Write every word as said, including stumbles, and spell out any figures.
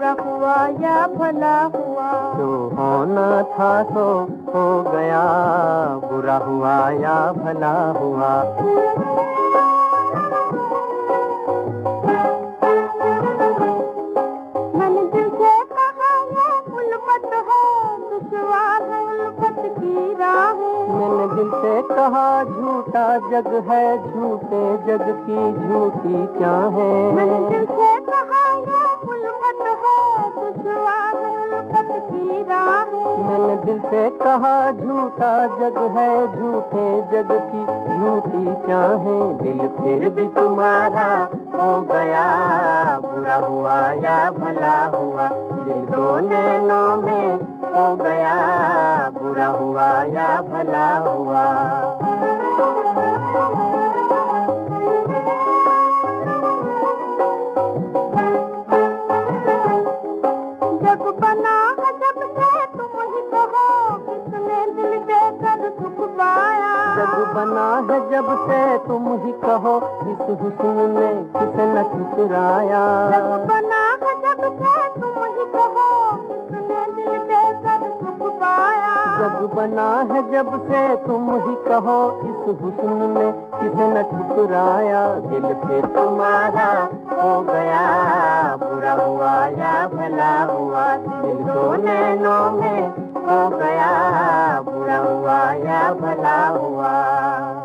बुरा हुआ या भला हुआ। जो होना था सो हो गया, बुरा हुआ या भला हुआ। मैंने दिल से कहा ये उल्फत है, दुश्वार है उल्फत की राहें। मैंने दिल से कहा झूठा जग है, झूठे जग की झूठी क्या है। मैंने दिल से कहा ये उल्फत है, दुश्वार है उल्फत की राहें। मैंने दिल से कहा झूठा जग है, झूठे जग की झूठी क्या है। दिल फिर भी तुम्हारा हो गया, बुरा हुआ या भला हुआ। दिल दो नैनों में हो गया, बुरा हुआ या भला हुआ। जग बना है जब से तुम ही कहो, किसने दिल देकर सुख पाया। जग बना है जब से तुम ही कहो, इस हुस्न में किसने ठुकराया। जग बना है जब से तुम ही कहो, किसने दिल देकर सुख पाया। जग बना है जब से तुम ही कहो, इस हुस्न में किसने ठुकराया। दिल फिर तुम्हारा हो गया, बुरा हुआ या भला हुआ। दिल दो नैनों में हो गया, बुरा हुआ या भला हुआ।